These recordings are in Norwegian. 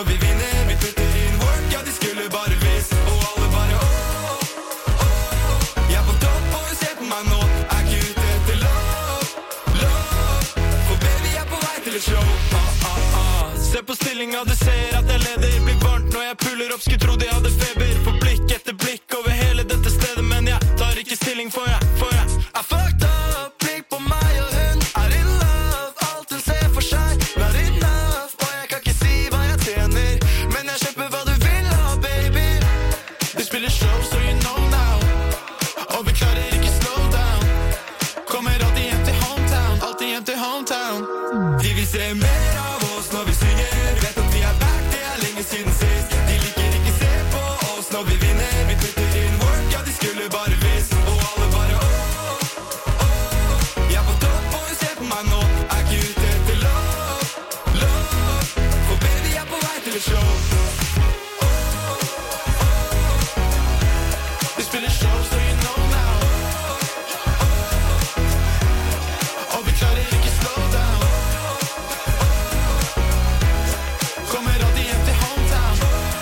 når vi vinner. Vi putter inn work, ja de skulle bare visst. Og alle bare Jeg er på topp og hun ser på meg nå. Er ikke ute etter love. For baby jeg er på vei til et show. Se på stillinga, du ser at jeg leder. Blir varmt når jeg puller opp, skulle tro de hadde feber. For blikk etter blikk over hele dette stedet. Men jeg tar ikke stilling for jeg er fucked up. Blikk på meg og hun er in love. Alt hun ser for seg, not enough. Og jeg kan ikke si hva jeg tjener, men jeg kjøper hva du vil ha, baby. Du spiller show, so you know now. Og vi klarer ikke slow down. Kommer alltid hjem til hometown. Alltid hjem til hometown. De vil se mer av oss når vi synger. Vet at vi er back, det er lenge siden sist. De liker ikke se på oss når vi vinner. Vi putter inn work, ja de skulle bare visst. Og alle bare Jeg er på topp og hun ser på meg nå. Er ikke ute etter love. For baby jeg er på vei til et show. De spiller show, so you know now. Og vi klarer ikke slow down. Kommer alltid hjem til hometown.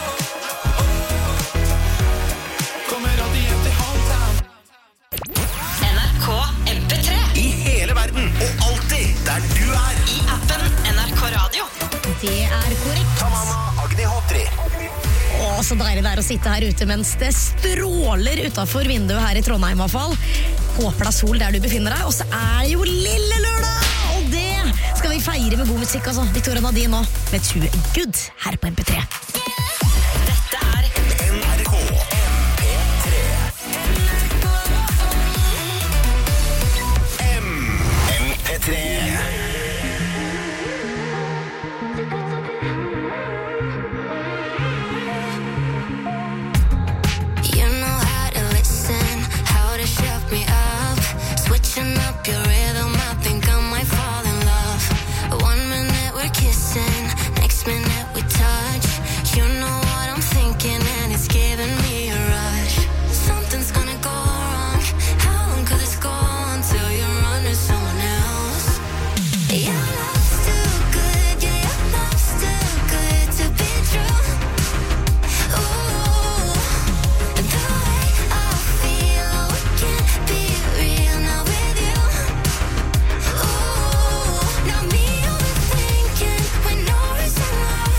Kommer alltid hjem til hometown. NRK MP3 I hele verden, og alltid der du er. I appen NRK Radio. Det er korrekt. Tamanna Agni Hotri. Å, så deilig det er å sitte her ute mens det stråler utenfor vinduet her i Trondheim i hvert fall. Håper det er sol der du befinner deg, og så er det jo lille lørdag! Og det skal vi feire med god musikk, altså. Victoria Nadine nå med Too Good her på MP3. Dette er NRK MP3. You know how to listen, how to shut me up. Switching up your rhythm, I think I might fall in love. 1 minute we're kissing, next minute we touch. You know what I'm thinking and it's giving me a rush. Something's gonna go wrong, how long could this go on till you run to someone else? Your love's too good, yeah, your love's too good to be true. Ooh, the way I feel, oh, it can't be real now with you. Ooh, now me overthinking when no reason why.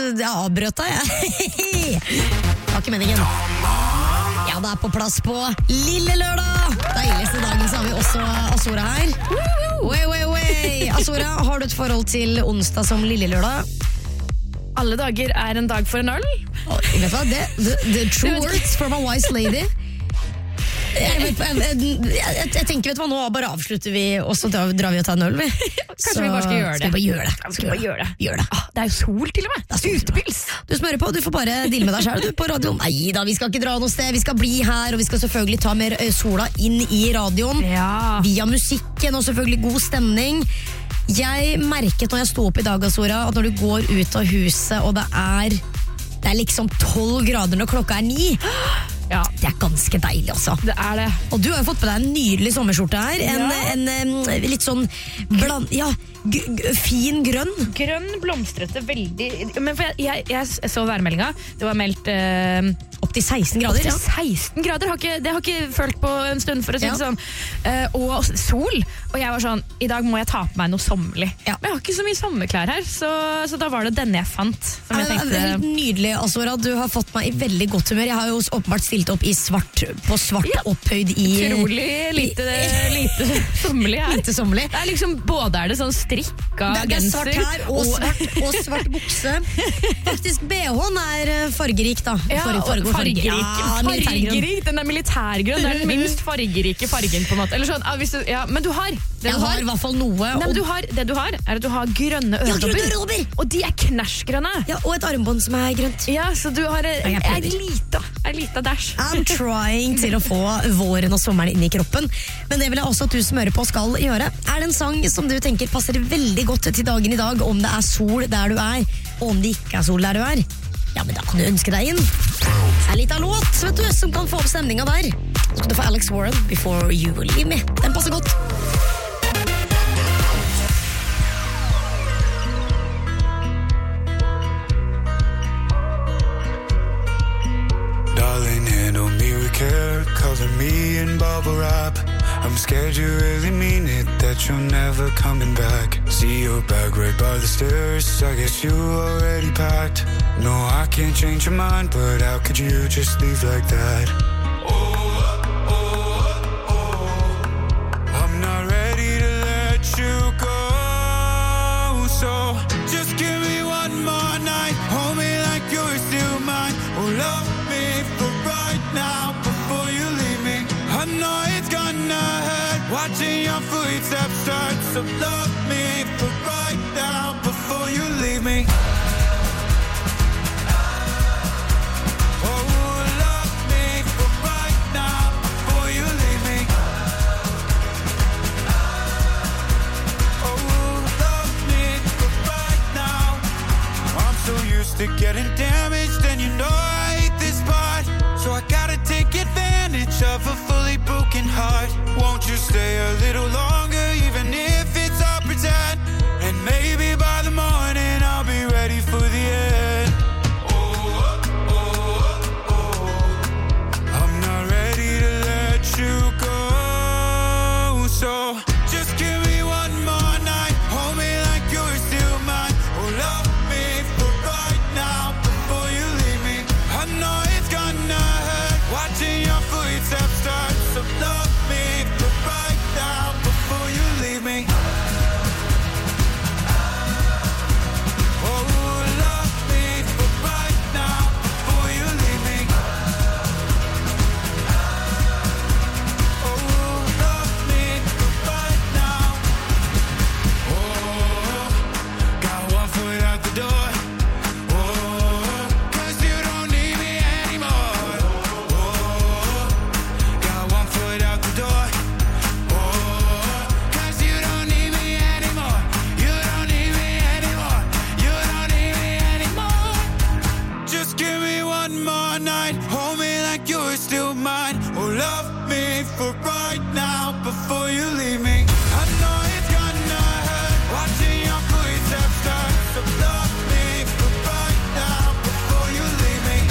jeg avbrøt deg, jeg. Det var ikke meningen. Ja, det er på plass på Lille Lørdag. Deiligste dagen så har vi også Azora her. Way. Azora, har du et forhold til onsdag som Lille Lørdag? Alle dager er en dag for en øl. Vet du hva, the true words from a wise lady. Jeg tenker, vet du hva, nå bare avslutter vi, og så drar vi og tar en øl. Kanskje vi bare skal gjøre det. Skal vi bare gjøre det? Gjør det. Det er jo sol til og med. Det er utepils. Du smører på, du får bare deale med deg selv på radioen. Nei da, vi skal ikke dra noe sted, vi skal bli her, og vi skal selvfølgelig ta mer sola inn i radioen. Ja. Via musikken, og selvfølgelig god stemning. Jeg merket når jeg sto opp i dag, Azora, at når du går ut av huset, og det er liksom 12 grader når klokka er 9. Ja. Det er ganske deilig også. Det er det. Og du har jo fått på deg en nydelig sommerskjorte her. En litt sånn fin grønn. Grønn, blomstrete, veldig. Men for jeg så værmeldinga. Det var meldt opp til 16 grader. Opp til 16 grader. Det har ikke følt på en stund, for å si det sånn. Og sol. Og jeg var sånn, i dag må jeg ta på meg noe sommerlig. Ja. Men jeg har ikke så mye sommerklær her, så da var det denne jeg fant. Som jeg tenkte. Helt nydelig, Azora. Du har fått meg i veldig godt humør. Jeg har jo åpenbart stilt opp i svart opphøyd i... Utrolig lite sommerlig her. Lite sommerlig. Det er liksom, både er det sånn strikka genser. Det er svart her og svart bukse. Faktisk BH-en er fargerik da. Ja, fargerik. Den er militærgrønn. Det er den minst fargerike fargen på en måte. Eller sånn, men du har... Jeg har i hvert fall noe. Det du har, er at du har grønne øredobber. Og de er knæsjgrønne. Ja, og et armbånd som er grønt. Ja, så du har en lita dash. I'm trying til å få våren og sommeren inn i kroppen. Men det vil jeg også at du som hører på skal gjøre. Er det en sang som du tenker passer veldig godt til dagen i dag, om det er sol der du er, og om det ikke er sol der du er? Ja, men da kan du ønske deg inn. En liten låt, vet du, som kan få opp stemninga der. Så skal du få Alex Warren, Before You Will Leave Me. Den passer godt. Cover me in bubble wrap. I'm scared you really mean it, that you're never coming back. See your bag right by the stairs, I guess you already packed. No, I can't change your mind, but how could you just leave like that? I'm not ready to let you go, so just give me one more night. Hold me like you're still mine. Oh, love me for right now. I know it's gonna hurt watching your footsteps start. So love me for right now before you leave me. Oh, love me for right now before you leave me. Oh, love me for right now. I'm so used to getting damaged, and you know I hate this part. So I gotta take advantage of a fully broken heart. Won't you stay a little longer, even if it's all pretend? And maybe by the morning I'll be ready for the end. I'm not ready to let you go, so just give me one more night. Hold me like you're still mine. Oh, love me for right now before you leave me. I know it's gonna hurt watching your footsteps start. So love me for right now before you leave me. Oh, love me for right now before you leave me. Oh, love me for right now. Oh, got one foot out the door. Oh, 'cause you don't need me anymore. Oh, got one foot out the door. Oh, 'cause you don't need me anymore. You don't need me anymore. You don't need me anymore. Just give me one more night. Hold me like you're still mine. Oh, love me for right now before you leave me. I know it's gonna hurt watching your footsteps start. So love me for right now before you leave me.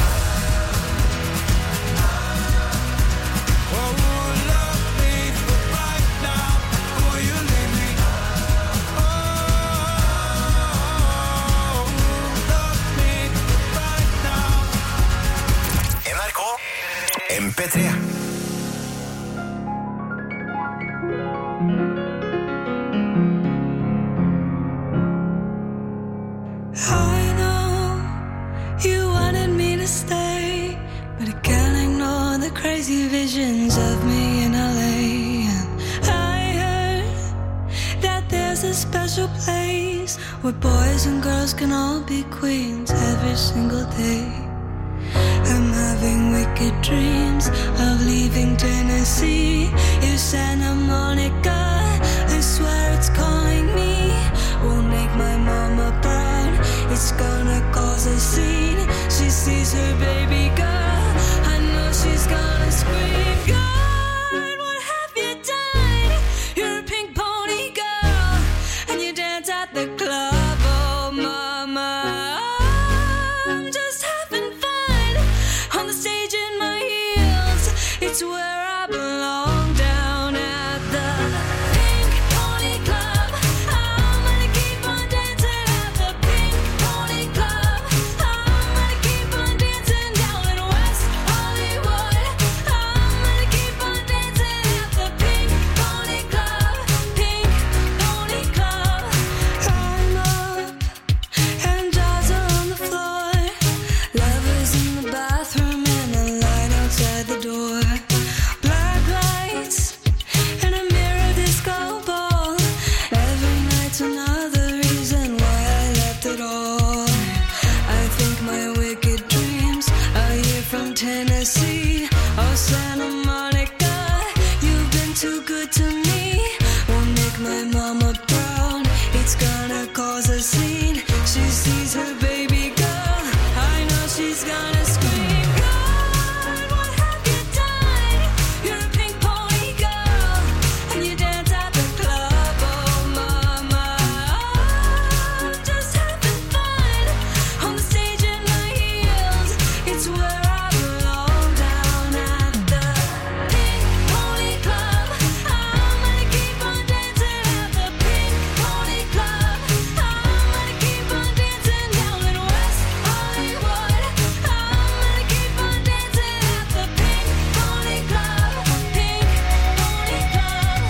Oh, love me for right now before you leave me. Oh, love me special place where boys and girls can all be queens every single day. I'm having wicked dreams of leaving Tennessee. You Santa Monica, I swear it's calling me. Won't make my mama proud, it's gonna cause a scene. She sees her baby girl, I know she's gonna scream. God, what have you done? You're a pink pony girl, and you dance at the club. Oh mama, I'm just having fun on the stage in my heels. It's where I belong, down at the Pink Pony Club. I'm gonna keep on dancing at the Pink Pony Club. I'm gonna keep on dancing down in West Hollywood. I'm gonna keep on dancing at the Pink Pony Club. Pink Pony Club. I'm up and dolls are on the floor. Lovers in the bathroom and a line outside the door. Black lights and a mirror disco ball. Every night's another reason why I left it all. I think my wicked dreams are here from Tennessee. Oh Santa Monica, you've been too good to me. Won't make my mama proud, it's gonna cause a scene. She sees her baby girl, I know she's gonna scream. God, what have you done? You're a pink pony girl, and you dance at the club. Oh mama, I'm just having fun on the stage in my heels. It's where I belong, down at the Pink Pony Club. I'm gonna keep on dancing at the Pink Pony Club. I'm gonna keep on dancing down in West Hollywood. I'm gonna keep on dancing at the Pink Pony Club. Pink Pony Club.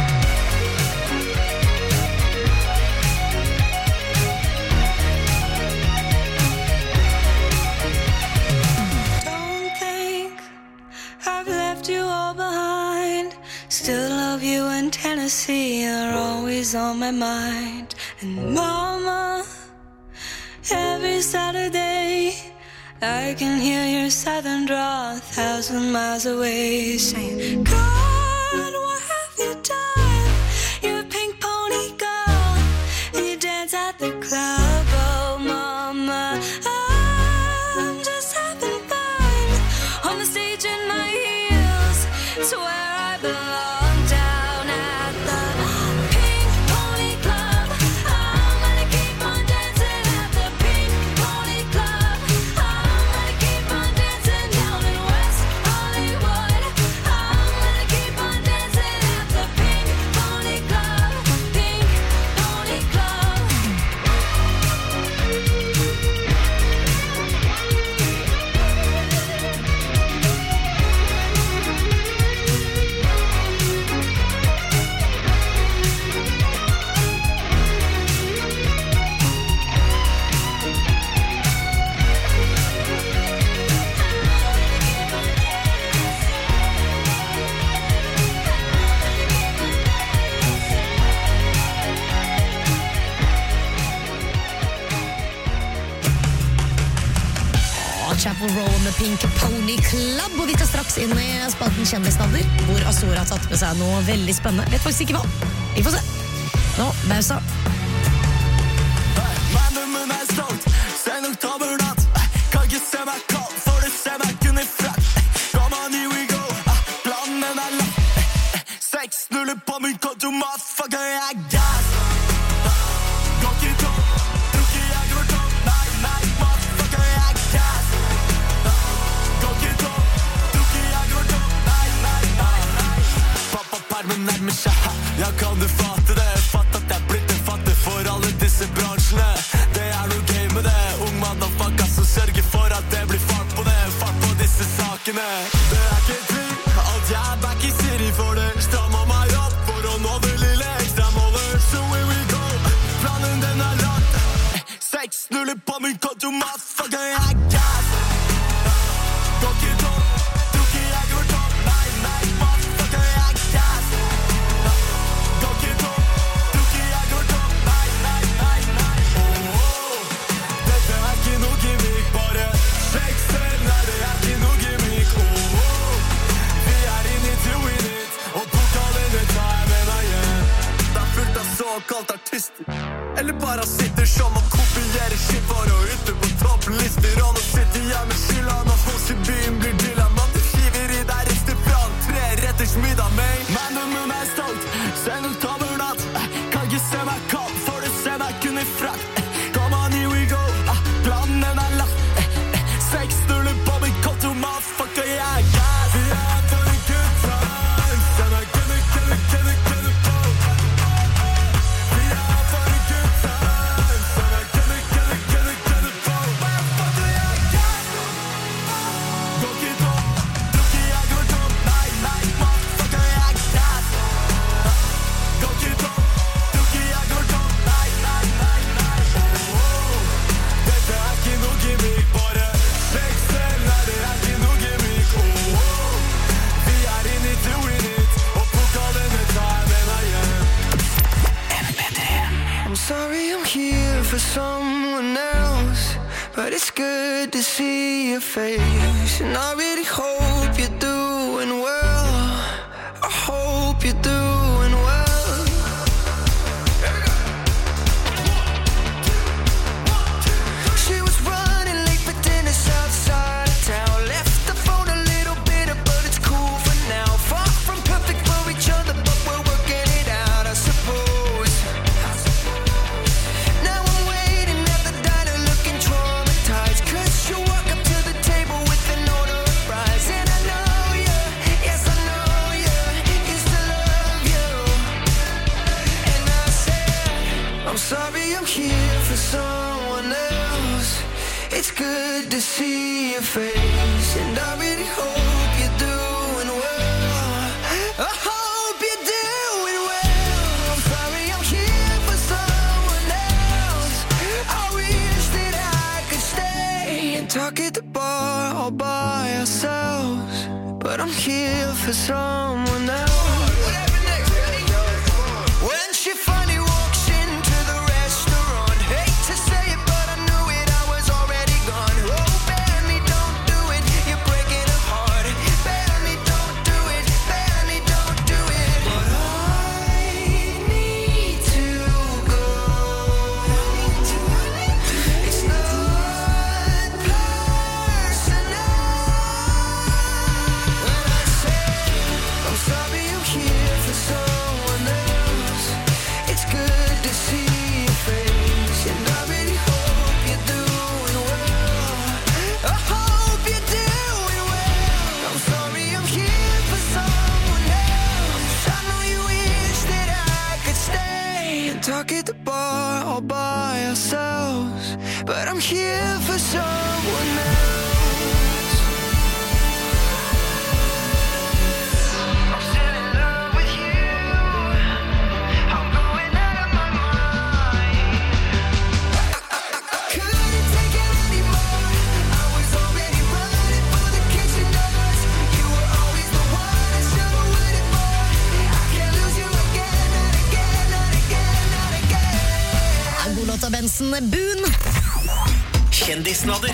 Don't think I've left you all behind. Still love you, and Tennessee are always on my mind. And mama, every Saturday I can hear your southern drawl 1,000 miles away, saying, God, what have you done? You're a pink pony girl, and you dance at the club. Oh mama, I'm just having fun on the stage in my heels. It's where I belong, down at the Pink Pony Club. I'm gonna keep on dancing at the Pink Pony Club. I'm gonna keep on dancing down in West Hollywood. I'm gonna keep on dancing at the Pink Pony Club. Pink Pony Club. Chapel Row med Pink Pony Club. Og vi tar straks inn i spalten Kjendisnavner, hvor Azora har tatt med seg noe veldig spennende. Vet faktisk ikke hva. Vi får se. Nå, Bausa. Mannen er stolt, sen oktobernatt. Kan ikke se meg kald, for det ser meg kun i frakk. Come on, here we go, planen er lagt. 6-0 på min konto, motherfucker, jeg er gas. Går ikke tom, tror ikke jeg går tom. Nei, motherfucker, jeg er gas. Går ikke tom, tror ikke jeg går tom. Nei. Pappa-permen nærmer seg, ja, kan du fatte det? Fatt at jeg blitt en fattig for alle disse bransjene. Det er noe gøy med det, ung motherfucker som sørger for at det blir fart på det. Fart på disse sakene. Det er ikke tvil, at jeg er back i city for det. Strammer meg opp for å nå det lille ekstra målet. So here we go, planen den er lagt. 6-0 på min konto, motherfucker, jeg er gas. Går ikke tom, tror ikke jeg går tom. Nei, motherfucker, jeg er gas. Går ikke tom, såkalt artister. Eller bare sitter som og kopierer shit for å ute på topplister. Og nå sitter jeg med skylda når folk i byen blir dilla. Man du skiver i deg rester fra 3 retters middag med. Men om er stolt, send ut overnatt. Kan ikke se meg kald, for du ser meg kun i frakt. Come on, here we go, planen er lagt. 6-0 på min konto, motherfucker, jeg er gas. Vi er for en good time, send meg kunne på. Vi er for en good time, send meg kunne på. Motherfucker, jeg er gas. Går ikke tom, tror ikke jeg går tom. Nei, motherfucker, jeg er gas. Går ikke tom, tror ikke jeg går tom. Nei. Dette er ikke noe gimmick, bare legg selv, nei, det er ikke noe gimmick. Vi er in it, doing it, og pokalen time igjen. MP3. I'm sorry I'm here for someone else, but it's good to see your face. And I really hope you're doing well. I hope you're doing well. She was running late for dinner outside of town. Left the phone a little bitter, but it's cool for now. Far from perfect for each other, but we're working it out, I suppose. Now I'm waiting at the diner looking traumatized, 'cause you walk up to the table with an order of fries. And I know you, yes I know you, used to love you. And I said, I'm sorry I'm here for someone else. It's good to see your face, and I really hope you're doing well. I hope you're doing well. I'm sorry I'm here for someone else. I wish that I could stay and talk at the bar all by ourselves, but I'm here for someone else. When she finally walks into the restaurant, hate to say it, but I knew it, I was already gone. Oh, Benny, don't do it, you're breaking her heart. Benny, don't do it, Benny, don't do it. But I need to go. It's not personal. When I say I'm sorry I'm here for someone else, it's good to see your face, and I really hope you're doing well. I hope you're doing well. I'm sorry I'm here for someone else. I know you wish that I could stay and talk at the bar all by ourselves, but I'm here for someone else. I'm still in love with you. I'm going out of my mind. I couldn't take it anymore. I was already running for the kitchen doors. You were always the one I should have waited for. I can't lose you again, not again, not again, not again. God låt av Benson Boone. Kjendisnadder.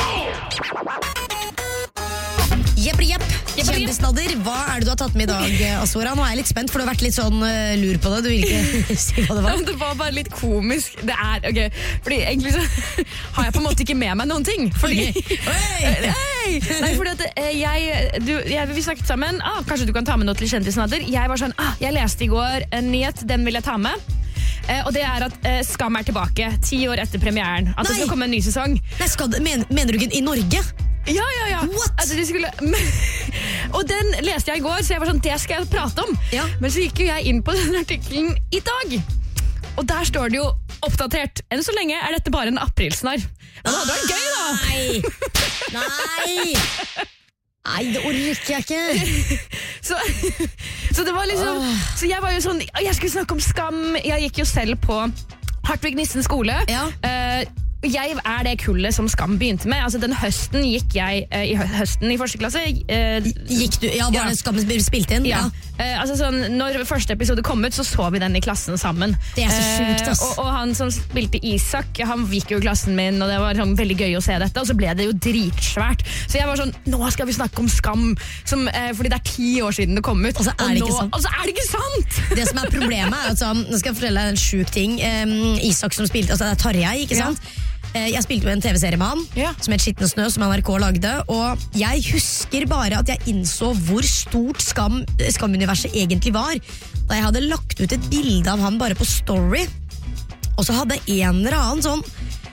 Jepp. Kjendisnadder. Hva er det du har tatt med i dag, Azora? Nå er jeg litt spent, for du har vært litt sånn lur på det. Du vil ikke si hva det var. Det var bare litt komisk. Det er, ok, fordi egentlig så har jeg på en måte ikke med meg noen ting. Fordi, Nei, fordi at vi snakket sammen, kanskje du kan ta med noe til kjendisnadder. Jeg var sånn, jeg leste i går en nyhet, den vil jeg ta med. Og det er at Skam er tilbake 10 år etter premieren. At det skal komme en ny sesong. Nei, mener du ikke i Norge? Ja. What? Altså, og den leste jeg i går, så jeg var sånn, det skal jeg prate om. Ja. Men så gikk jo jeg inn på den artikkelen i dag. Og der står det jo oppdatert. Enn så lenge er dette bare en aprilsnarr. Men det hadde vært gøy, da! Nei, det orker jeg ikke. Så det var liksom Så jeg var jo sånn, jeg skulle snakke om Skam. Jeg gikk jo selv på Hartvig Nissen skole. Ja. jeg det kullet som Skam begynte med. Altså den høsten gikk jeg høsten i første klasse. Gikk du? Ja, var det Skam spilt inn? Ja. Altså sånn, når første episode kom ut, så vi den i klassen sammen. Det så sjukt, ass. Og han som spilte Isak, han gikk jo i klassen min, og det var sånn, veldig gøy å se dette, og så ble det jo dritsvært. Så jeg var sånn, nå skal vi snakke om Skam, fordi det 10 år siden det kom ut. Og så det ikke sant. Og så det ikke sant! Det som problemet altså, nå skal jeg fortelle deg en sjuk ting. Isak som spilte, altså det Tarjei, ikke sant? Jeg spilte jo en TV-serie med han som het Skitten snø, som NRK lagde, og jeg husker bare at jeg innså hvor stort Skam-universet egentlig var da jeg hadde lagt ut et bilde av han bare på story, og så hadde en eller annen sånn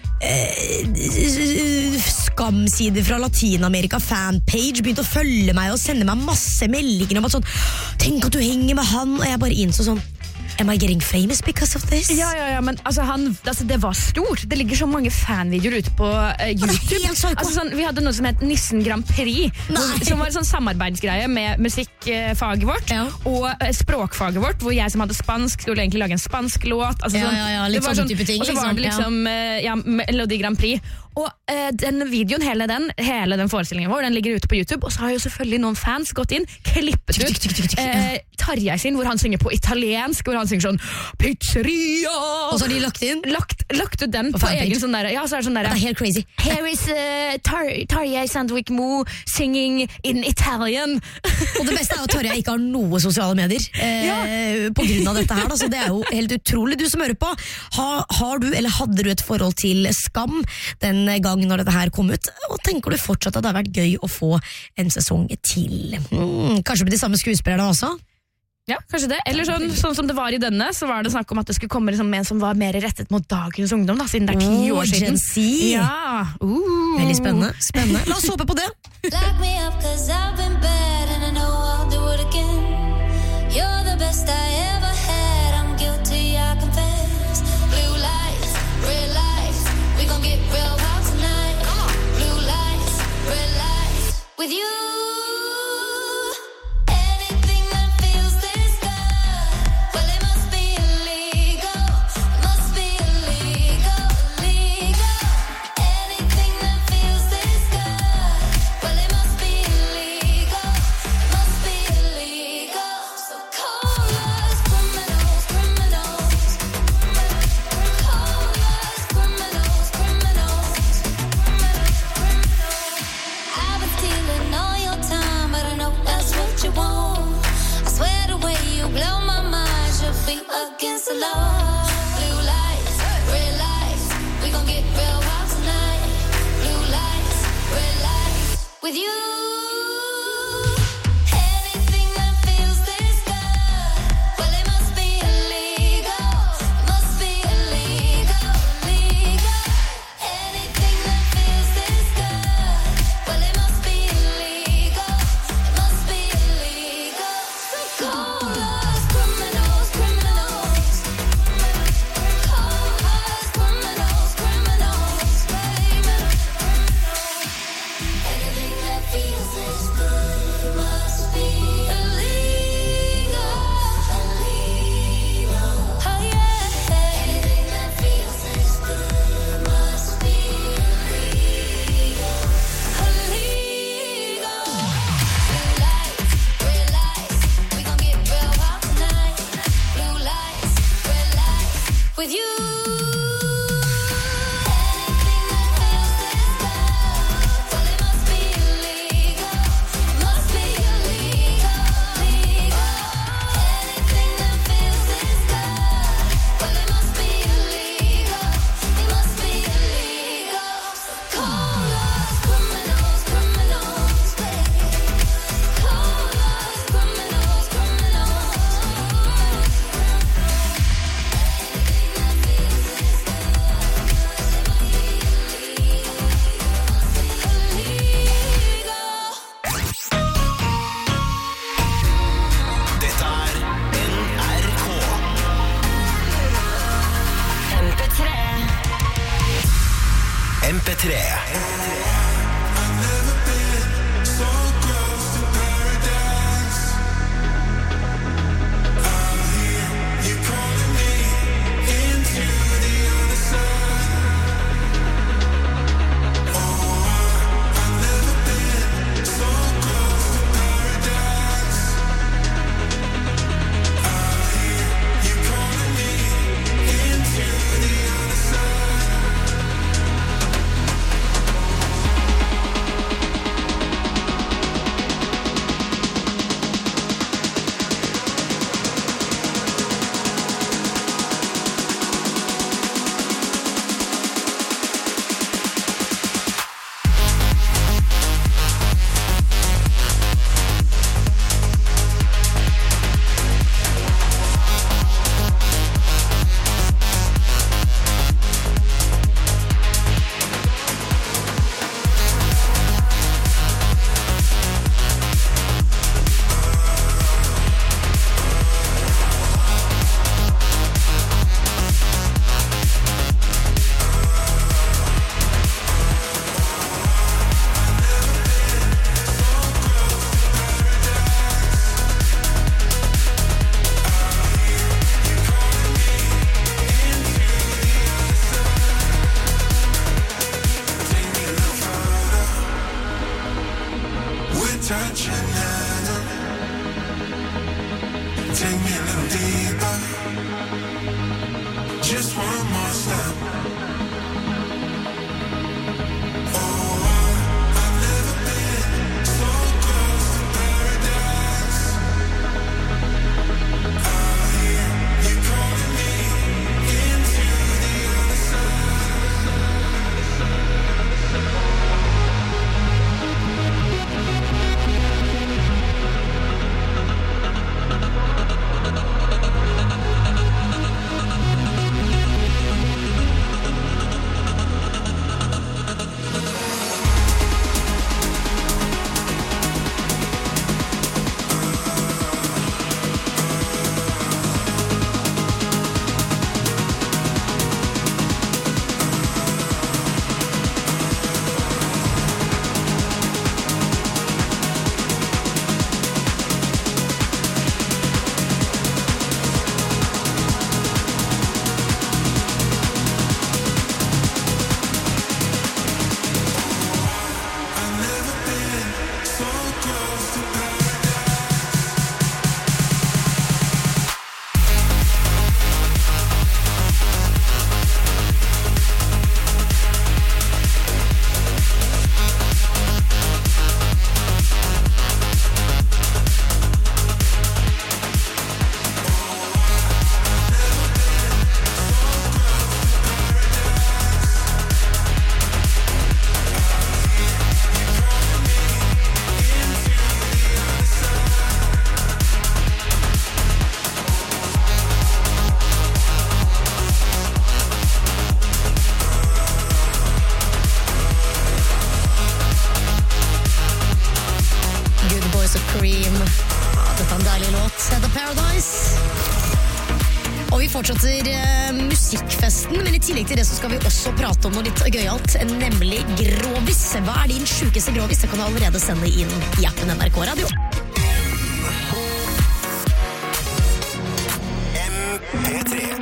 Skam-side fra Latinamerika fanpage begynte å følge meg og sende meg masse meldinger om at sånn, tenk at du henger med han, og jeg bare innså sånn, am I getting famous because of this? Ja, men altså, det var stort. Det ligger så mange fanvideoer ute på YouTube. Altså, sånn, vi hadde noe som het Nissen Grand Prix, som var en sånn samarbeidsgreie med musikkfaget vårt og språkfaget vårt, hvor jeg som hadde spansk skulle egentlig lage en spansk låt. Altså, litt sånn type ting. Og så var det liksom Melodi Grand Prix. Og den videoen, hele den forestillingen vår, den ligger ute på YouTube, og så har jo selvfølgelig noen fans gått inn, klippet ut Tarjei sin, hvor han synger på italiensk, hvor han synger sånn pizzeria, og så har de lagt inn lagt ut den på egen sånn der, så det sånn der, det helt crazy. Here is Tarjei Sandvik Mo singing in Italian. Og det beste jo at Tarjei ikke har noe sosiale medier på grunn av dette her da, så det jo helt utrolig. Du som hører på, har du eller hadde du et forhold til Skam den gang når dette her kom ut, og tenker du fortsatt at det har vært gøy å få en sesong til? Kanskje med de samme skuespillerne også? Ja, kanskje det. Eller sånn som det var i denne, så var det snakk om at det skulle komme liksom en som var mer rettet mot dagens ungdom, da, siden det 10 år siden. Gen Z. Ja. Veldig spennende. La oss håpe på det. Lock me up 'cause I've been bad and I know I'll do it again. You're the best I ever had. I'm guilty, I confess. Blue lights, red lights. We gon' get real hot tonight. Blue lights, red lights. With you. Against the law. Blue lights, red lights. We gon' get real hot tonight. Blue lights, red lights. With you. Anything that feels this good, well it must be illegal. It must be illegal, illegal. Anything that feels this good, well it must be illegal. It must be illegal. So call us criminals, criminals. With you. MP3. a little deeper. Just one more step. Fortsetter musikkfesten, men i tillegg til det så skal vi også prate om noe litt gøyalt, nemlig grovis. Hva er din sjukeste grovis? Det kan du allerede sende inn i appen NRK Radio. MP3.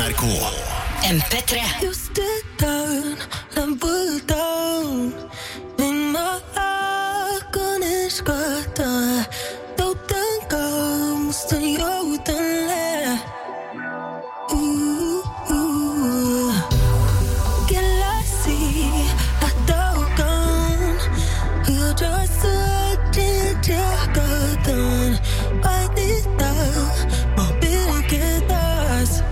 NRK. MP3. You stood down, 난 불던 네 꺼내 스커터 또 뜬거 무슨 요들래 Galaxy 아따오건 흐려졌어 진짜거든 어디다 모빌게 다스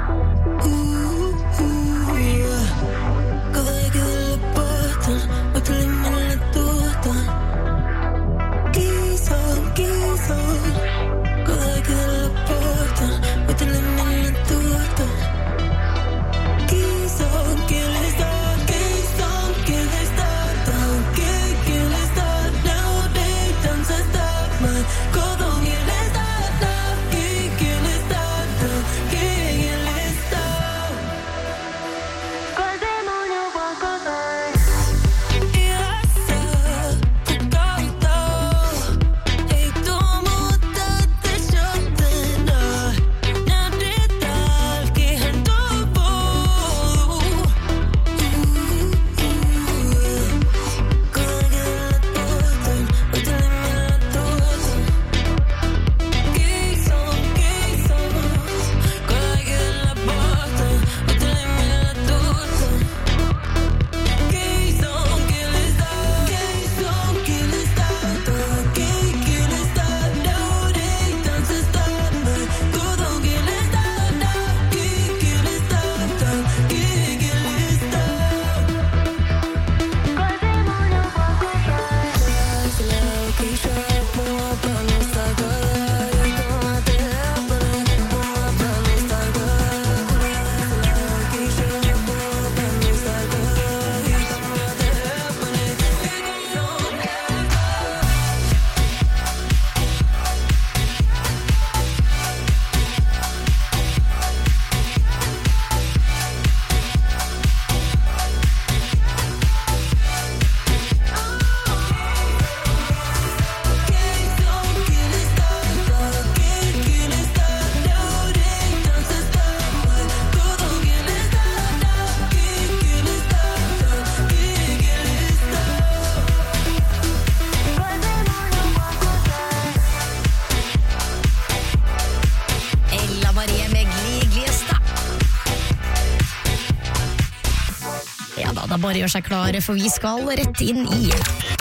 Bare gjør seg klar, for vi skal rett inn i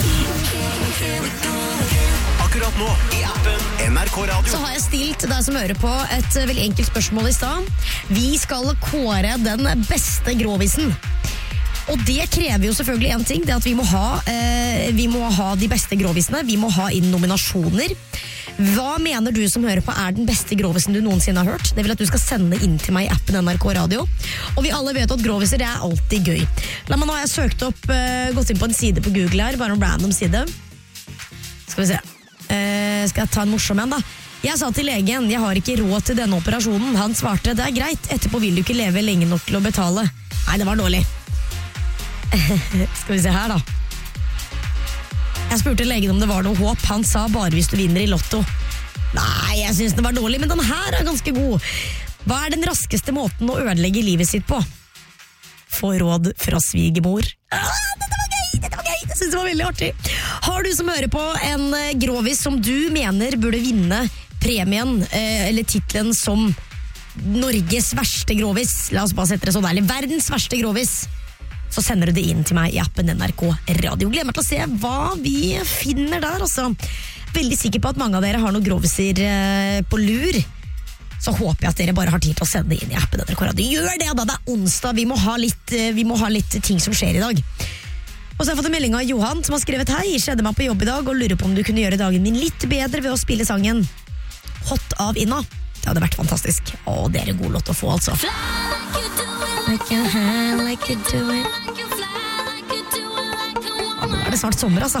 Akkurat nå i appen NRK Radio. Så har jeg stilt deg som hører på et veldig enkelt spørsmål i sted. Vi skal kåre den beste grovisen. Og det krever jo selvfølgelig en ting, det at vi må ha de beste grovisene, vi må ha inn nominasjoner. Hva mener du som hører på er den beste grovisen du noensinne har hørt? Det vil at du skal sende inn til meg i appen NRK Radio. Og vi alle vet at groviser det er alltid gøy. La meg nå, jeg søkt opp, gått inn på en side på Google her, bare en random side. Skal vi se. Skal jeg ta en morsom en da? Jeg sa til legen, jeg har ikke råd til denne operasjonen. Han svarte, det er greit, etterpå vil du ikke leve lenge nok til å betale. Nei, det var dårlig. Skal vi se her da. Jeg spurte legen om det var noe håp. Han sa bare hvis du vinner i lotto. Nei, jeg synes det var dårlig, men den her er ganske god. Hva er den raskeste måten å ødelegge livet sitt på? Få råd fra svigermor. Dette var gøy! Jeg synes det var veldig artig. Har du som hører på en grovis som du mener burde vinne premien, eller titlen som Norges verste grovis, la oss bare sette det sånn, eller verdens verste grovis, så sender du det inn til meg i appen NRK Radio. Gleder meg til å se hva vi finner der, altså. Veldig sikker på at mange av dere har noen groviser på lur. Så håper jeg at dere bare har tid til å sende det inn i appen NRK Radio. Gjør det da, det er onsdag, vi må ha litt ting som skjer i dag. Og så har jeg fått en melding av Johan som har skrevet: hei, skjedde meg på jobb i dag og lurer på om du kunne gjøre dagen min litt bedre ved å spille sangen Hot av Inna. Det hadde vært fantastisk. Å, det er en god låt å få, altså. Like a hand, like you do it. Ja, nå er det snart sommer, altså.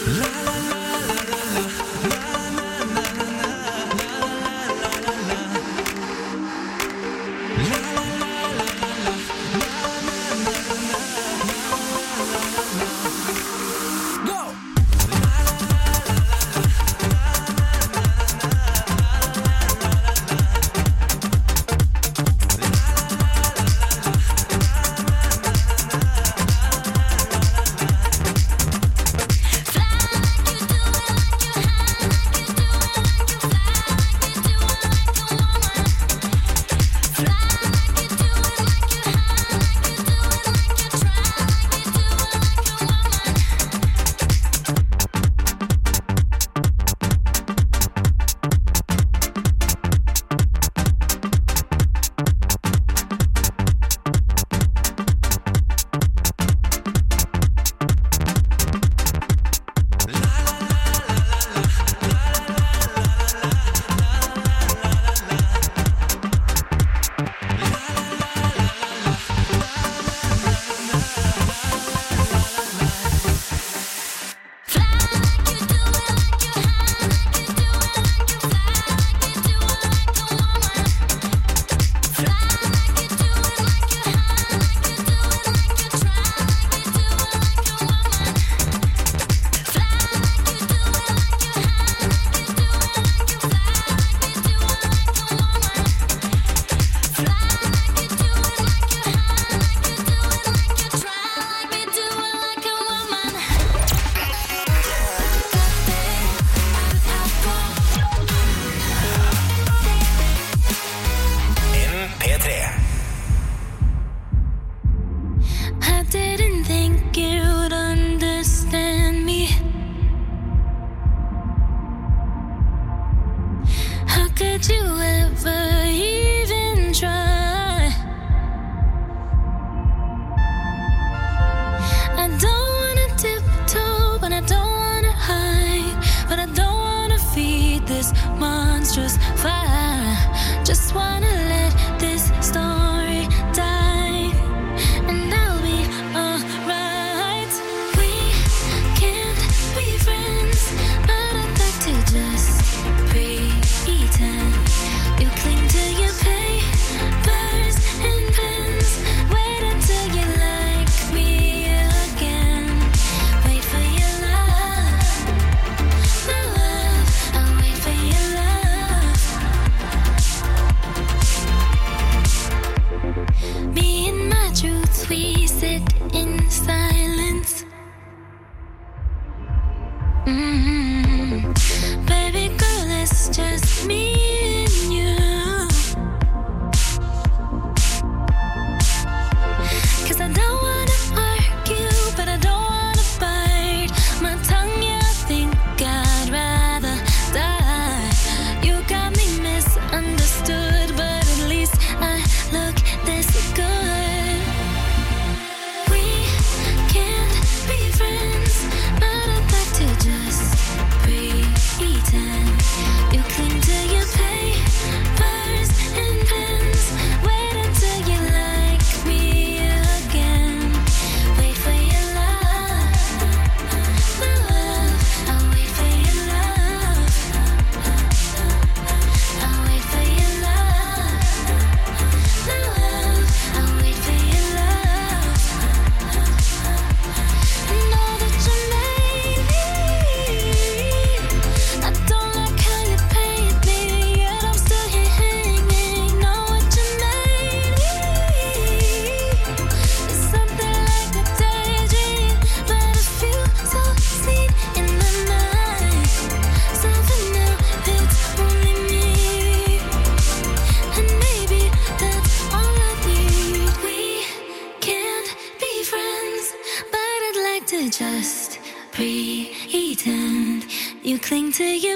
cling to your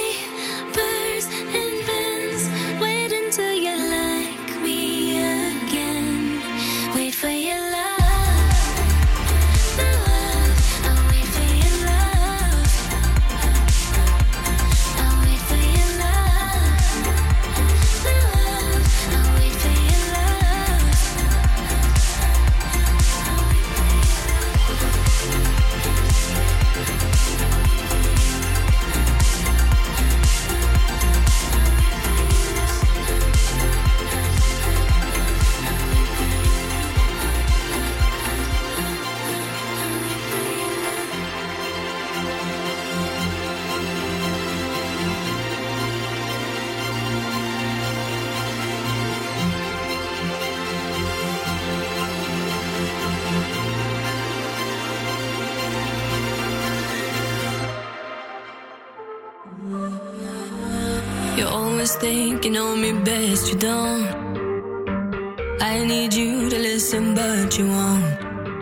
papers and pens. Wait until you like me again. Wait for your love. I'll wait for your love. I'll wait for your love. I'll wait for your love. I'll wait for your love. You always think you know me best, you don't. I need you to listen, but you won't.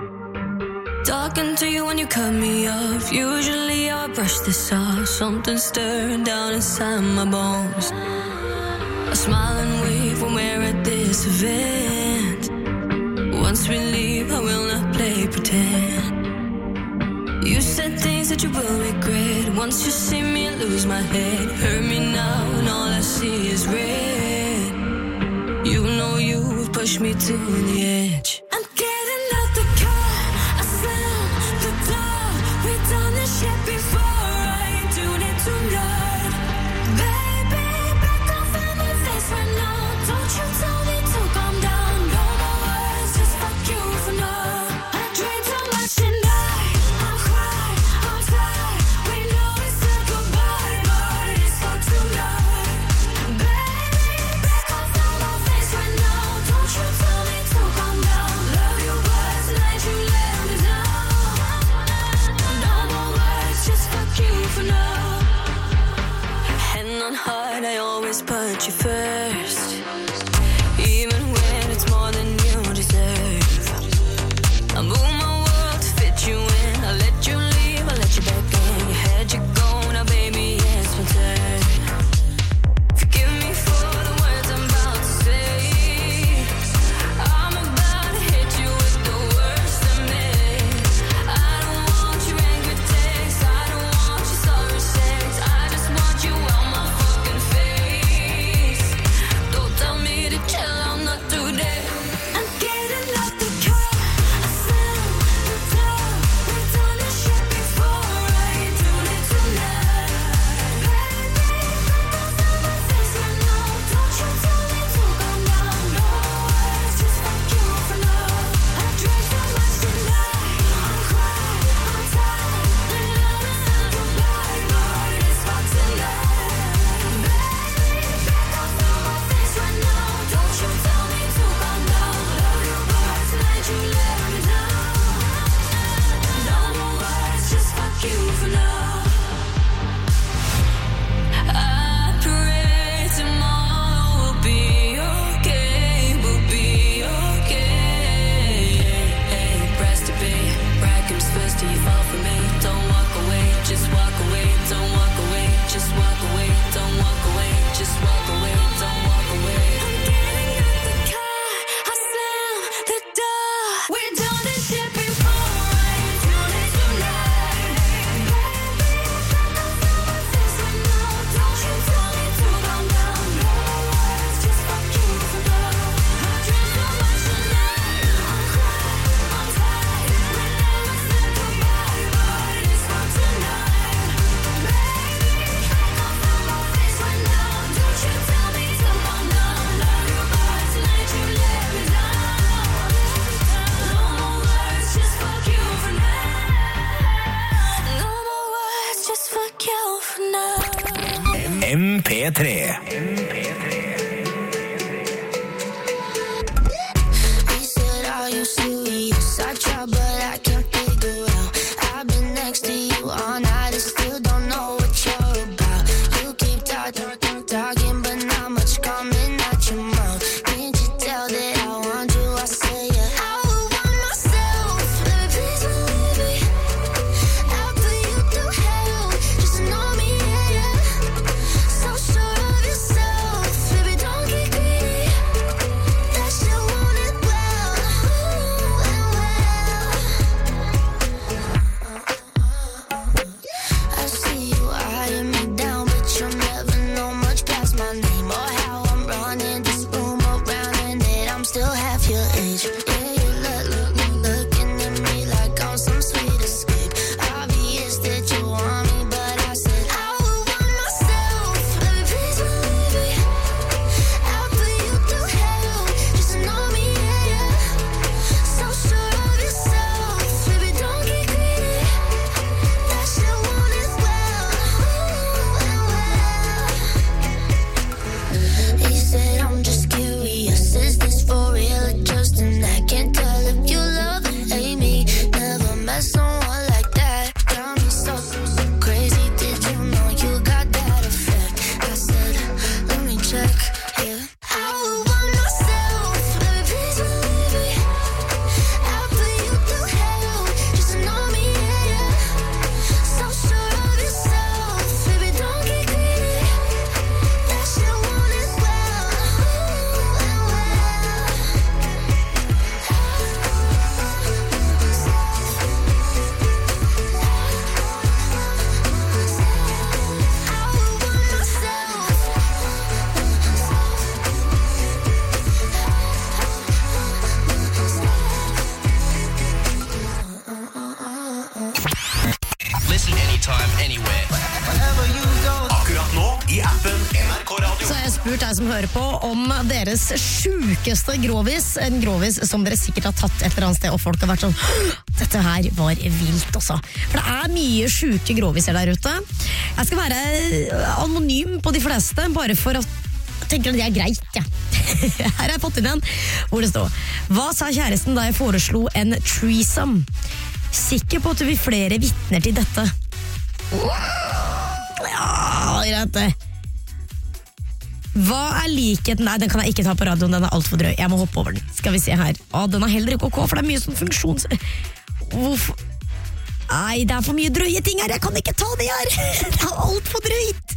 Talking to you when you cut me off. Usually I brush this off. Something stirring down inside my bones. I smile and wave when we're at this event. Once we leave, I will not play pretend. You said things that you will regret. Once you see me, I lose my head. Hurt me now, and all I see is red. You know you've pushed me to the edge. I'm getting out the car, I slam the door. We've done this shit before, I ain't doing it tonight. Baby, back off on my face right now. Don't you tell me to calm down. No more words, just fuck you for now. I drink too much tonight. I'm crying, I'm tired. We know we said goodbye, but it's for tonight. Baby, back off on my face right now. Don't you tell me to calm down. Love you, but tonight you let me down. No more words, just fuck you for now. Hand on heart, I always put you first. Even when it's more than you deserve. I move my world to fit you in. I let you leave, I let you back in. You had your go, now baby, it's my turn. Forgive me for the words I'm about to say. I'm about to hit you with the worst of me. I don't want your angry text, I don't want your sorry sex. I just want you on my fucking face. Don't tell me to chill, I'm not today. I'm getting out the car, I slam the door. We've done this shit before, I ain't doing it tonight. Baby, back off on my face right now. Don't you tell me to calm down. No words, just fuck you for now. I drank too much tonight. I'm crying, I'm tired. We know we said goodbye, but it's for tonight. Baby, back off on my face right now. Don't you tell me to calm down. Love you, but tonight you let me down. No more words, just fuck you for now. I pray tomorrow will be okay, we'll be okay. Press to be, right comes first till you fall for me. Don't walk away, just walk away. Don't walk away, just walk away. Don't walk away, just walk away. Don't walk away. I'm getting out the car, I slam the door. We've done this shit before, I ain't doing it tonight. Baby, back off on my face right now. Don't you tell me to calm down. No words, just fuck you for now. I drink too much tonight. I'm crying, I'm tired. We never said goodbye, but it's for tonight. Baby, back off on my face right now. Don't you tell me to calm down. Love you, but tonight you let me down. No more words, just fuck you for now. No more words, just fuck you for now. MP3. He said, "Are you serious?" I try, but I can't figure out. I've been next to you all night and still don't know what you're about. You keep talking, but not much coming out your mouth. Can't you tell that I want you? I say yeah. I would want myself, baby, please believe me. After you do hell, just know me, yeah, yeah. So sure of yourself, baby, spurt deg som hører på om deres sjukeste grovis. En grovis som dere sikkert har tatt et eller annet sted, og folk har vært sånn dette her var vilt også. For det er mye sjuke groviser der ute. Jeg skal være anonym på de fleste, bare for at jeg tenker at det er greit, ja. Her har jeg fått inn en hvor det står: Hva sa kjæresten da jeg foreslo en threesome? Sikker på at du vil flere vitner til dette? Ja, greit det. Hva er likheten? Nei, den kan jeg ikke ta på radioen, den er alt for drøy. Jeg må hoppe over den. Skal vi se her. Den er heller ikke ok, for det er mye sånn funksjons... Hvorfor? Nei, det er for mye drøye ting her. Jeg kan ikke ta det her. Det er alt for drøyt.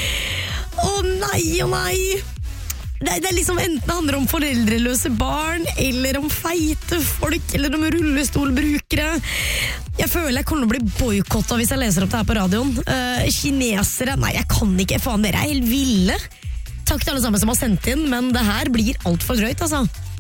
Nei. Det er liksom enten handler om foreldreløse barn, eller om feite folk, eller om rullestolbrukere. Jeg føler jeg kommer til å bli boykottet hvis jeg leser opp det her på radioen. Kinesere, nei, jeg kan ikke. Faen, dere er helt ville. Takk til alle sammen som har sendt inn, men det her blir alt for drøyt, altså.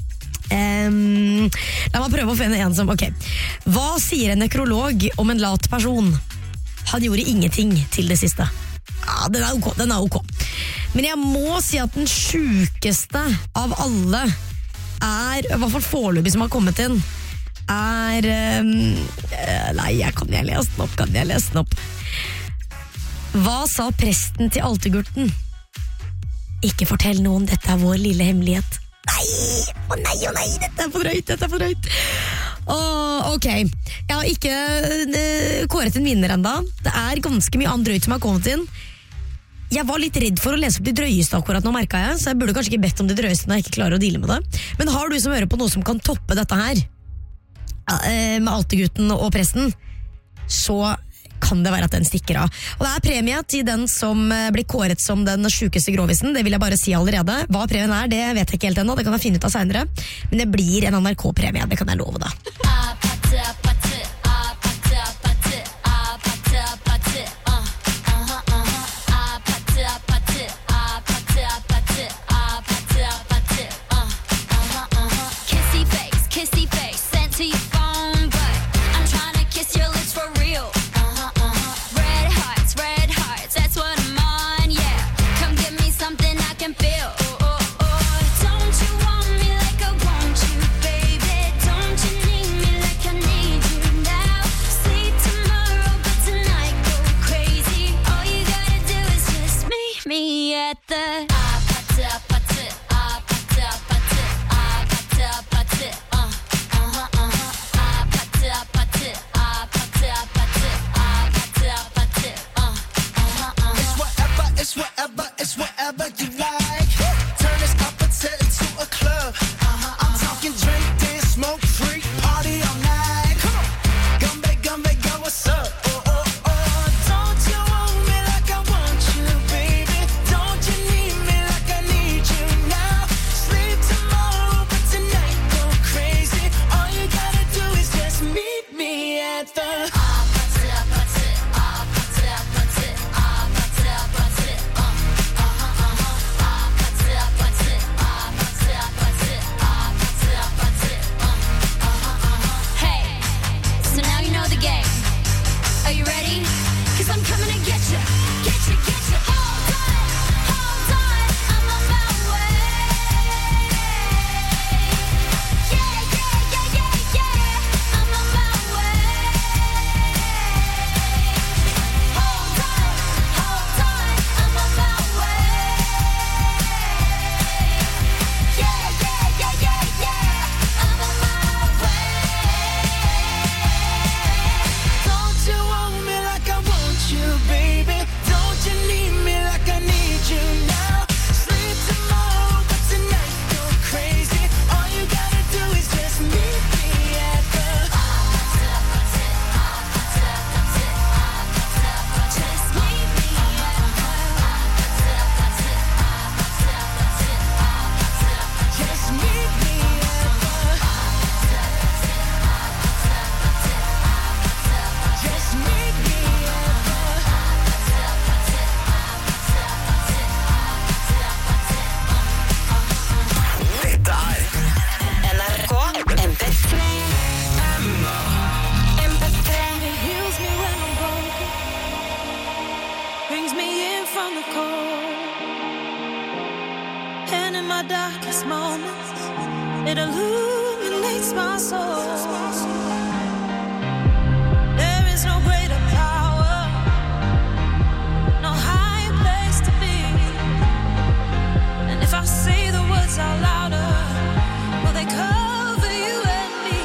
La meg prøve å finne en som, ok. Hva sier en nekrolog om en lat person? Han gjorde ingenting til det siste. Ja, den er ok. Men jeg må si at den sjukeste av alle er, i hvert fall foreløpig som har kommet inn, er nei, kan jeg lese den opp? Hva sa presten til altergurten? Ikke fortell noen, dette er vår lille hemmelighet. Nei, dette er for drøyt. Ok, jeg har ikke kåret en vinner enda. Det er ganske mye annet drøyt som har kommet inn. Jeg var litt redd for å lese opp de drøyeste akkurat nå, merket jeg, så jeg burde kanskje ikke bedt om de drøyeste når jeg ikke klarer å deale med det. Men har du som hører på noe som kan toppe dette her, med altergutten og presten, så kan det være at den stikker av. Og det er premie til den som blir kåret som den sjukeste grovisen. Det vil jeg bare si allerede. Hva premien er, det vet jeg ikke helt ennå. Det kan jeg finne ut av senere. Men det blir en NRK-premie, det kan jeg love deg. in my darkest moments. It illuminates my soul. There is no greater power, no higher place to be. And if I say the words out louder, will they cover you and me?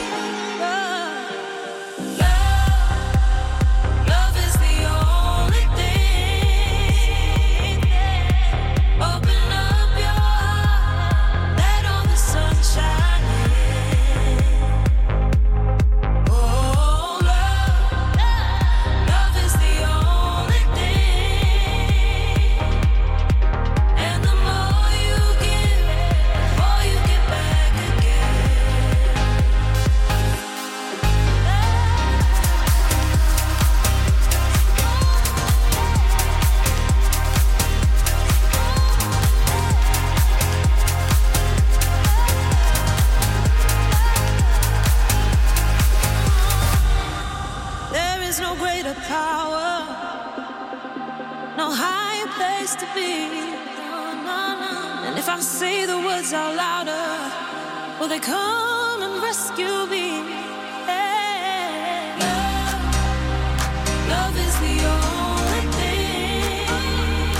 Love is the only thing. Open up your heart, let all the sun shine in. Oh, love is the only thing. And the more you give, the more you get back again. There is no greater power, no higher place to be. And if I say the words out louder, will they come and rescue me? Hey. Love is the only thing.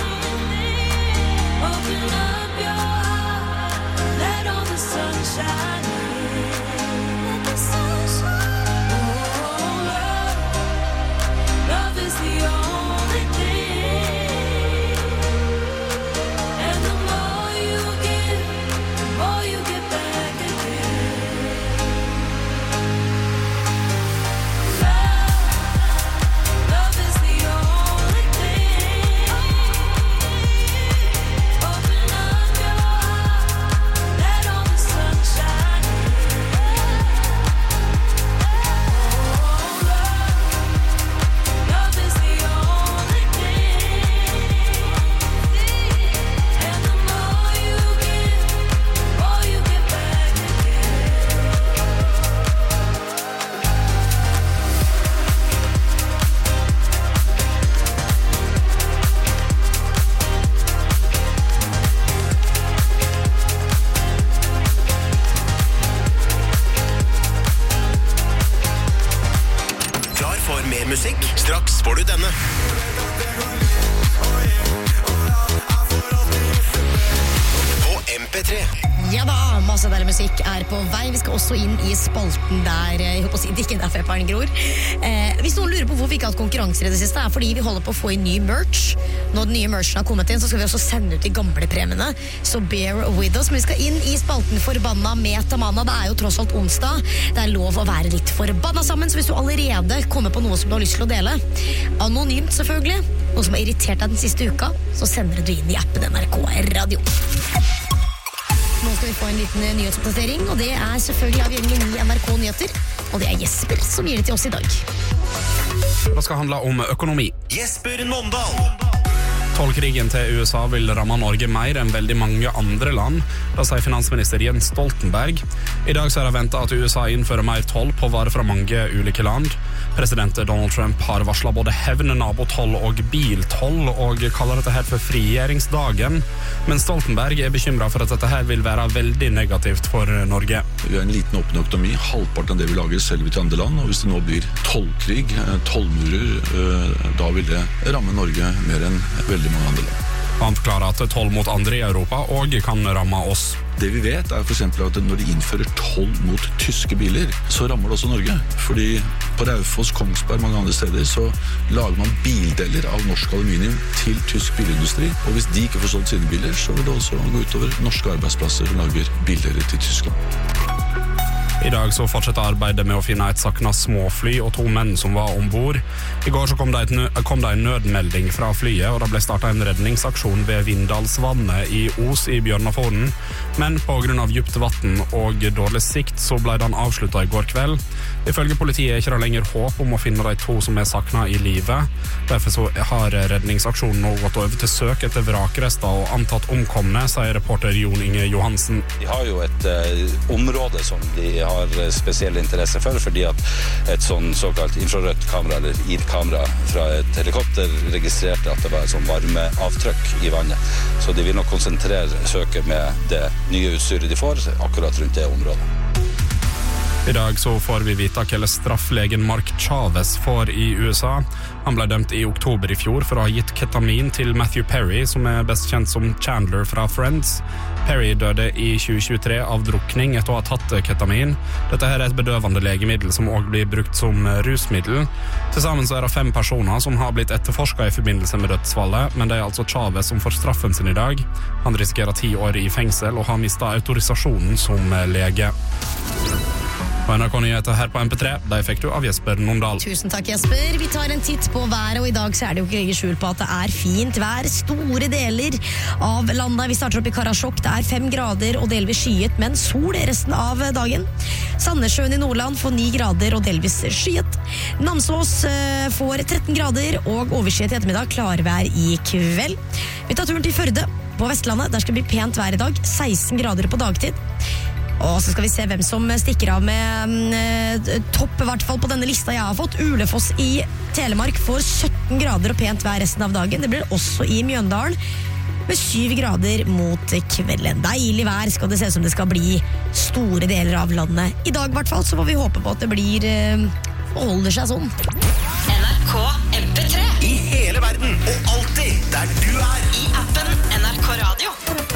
Open up your heart, let all the sun shine in. Let the sun shine. Oh, love is the only thing. And the more you give, the more you get back again. Love is the only thing. Open up your heart, let all the sun shine in. Love is the only thing. And the more you give, the more you get back again. Klar for mer musikk? Straks får du denne. På MP3. Ja da, masse deilig musikk er på vei. Vi skal også inn i spalten der jeg håper å si det ikke er der pepperen gror. Hvis noen lurer på hvorfor vi ikke har hatt konkurranser i det siste, er fordi vi holder på å få inn ny merch. Når den nye merchen har kommet inn, så skal vi også sende ut de gamle premiene. Så bear with us. Men vi skal inn i spalten Forbanna med Tamanna. Det er jo tross alt onsdag. Det er lov å være litt forbanna sammen. Så hvis du allerede kommer på noe som du har lyst til å dele, anonymt selvfølgelig, noe som har irritert deg den siste uka, så sender du inn i appen NRK Radio. Nå skal vi få en liten nyhetsoppdatering, og det er selvfølgelig av gjengen i NRK Nyheter. Og det er Jesper som gir det til oss i dag. Det skal handle om økonomi. Jesper Nåndal. Tollkrigen til USA vil ramme Norge mer enn veldig mange andre land, da sier finansminister Jens Stoltenberg. I dag så er det ventet at USA innfører mer toll på varer fra mange ulike land. President Donald Trump har varslet både hevn, nabotoll og biltoll, og kaller dette her for frigjøringsdagen. Men Stoltenberg er bekymret for at dette her vil være veldig negativt for Norge. Vi har en liten åpen økonomi, halvparten av det vi lager selger vi til andre land, og hvis det nå blir tollkrig, tollmurer, da vil det ramme Norge mer enn veldig mange andre land. Han forklarer at toll mot andre i Europa og kan ramme oss. Det vi vet er for eksempel at når de innfører toll mot tyske biler, så rammer det også Norge. Fordi på Raufoss, Kongsberg, mange andre steder, så lager man bildeler av norsk aluminium til tysk bilindustri. Og hvis de ikke får solgt sine biler, så vil det også gå utover norske arbeidsplasser som lager bildeler til Tyskland. I dag så fortsetter arbeidet med å finne et saknet småfly og 2 menn som var ombord. I går så kom det en nødmelding fra flyet, og det ble startet en redningsaksjon ved Vindalsvannet i Os i Bjørnafjorden. Men på grunn av djupt vann og dårlig sikt så ble den avsluttet i går kveld. Ifølge politiet er ikke det lenger håp om å finne de 2 som er saknet i livet. Derfor så har redningsaksjonen nå gått over til søk etter vrakrester og antatt omkomne, sier reporter Jon Inge Johansen. De har jo et område som de har spesiell interesse for, fordi at et sånn såkalt infrarødt kamera, eller IR-kamera fra et helikopter, registrerte at det var et sånn varmeavtrykk i vannet. Så de vil nok konsentrere søket med det nye utstyret de får, akkurat rundt det området. I dag så får vi vite hva strafflegen Mark Chavez får i USA. Han ble dømt i oktober i fjor for å ha gitt ketamin til Matthew Perry, som best kjent som Chandler fra Friends. Perry døde i 2023 av drukning etter å ha tatt ketamin. Dette her et bedøvende legemiddel som også blir brukt som rusmiddel. Til sammen så det 5 personer som har blitt etterforsket i forbindelse med dødsfallet, men det altså Chavez som får straffen sin i dag. Han risikerer 10 år i fengsel og har mistet autorisasjonen som lege. Og NRK Nyheter her på MP3, de fikk du av Jesper Nondal. Tusen takk, Jesper. Vi tar en titt på været, og i dag så det jo ikke legge skjul på at det fint vær. Store deler av landet. Vi starter opp i Karasjok. Det 5 grader og delvis skyet, men sol resten av dagen. Sandnessjøen i Nordland får 9 grader og delvis skyet. Namsås får 13 grader og overskyet i ettermiddag. Klarvær i kveld. Vi tar turen til Førde på Vestlandet. Der skal det bli pent vær i dag. 16 grader på dagtid. Og så skal vi se hvem som stikker av med topp, i hvert fall på denne lista jeg har fått. Ulefoss i Telemark får 17 grader og pent vær resten av dagen. Det blir også i Mjøndalen med 7 grader mot kvelden. Deilig vær skal det se som det skal bli store deler av landet. I dag i hvert fall så får vi håpe på at det blir holder seg sånn. NRK MP3 I hele verden og alltid der du I appen NRK Radio.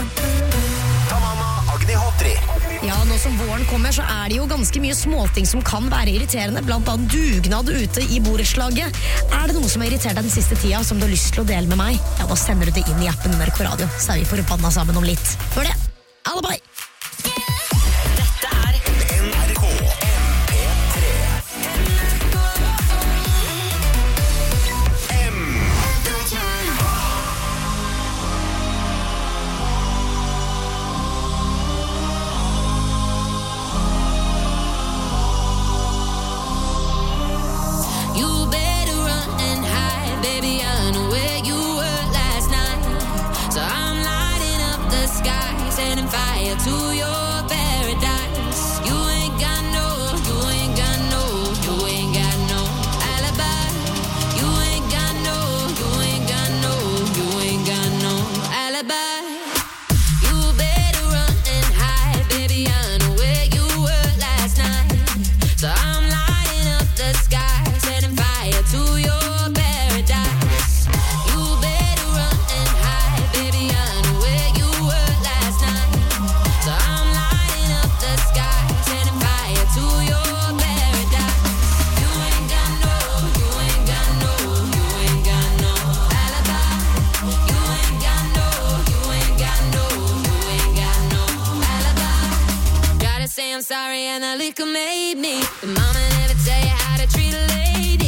Tamama Agni Hotri. Ja, nå som våren kommer, så det jo ganske mye småting som kan være irriterende, blant annet dugnad ute i borettslaget. Det noe som har irritert deg den siste tida, som du har lyst til å dele med meg? Ja, da sender du det inn i appen NRK Radio, så vi forbanna sammen om litt. Hør det! Alibi! Dette NRK MP3. You better run and hide, baby, I know where you were last night. So I'm lighting up the sky, setting fire to your paradise. You ain't got no alibi. You ain't got no alibi. You better run and hide, baby, I know where you were last night. So I'm lighting up the sky, setting fire to your paradise. You better run and hide, baby, I know where you were last night. So I'm lighting up the sky, setting fire to your paradise. You ain't got no alibi. You ain't got no alibi. Gotta say I'm sorry and the liquor made me. The mama never tell you how to treat a lady.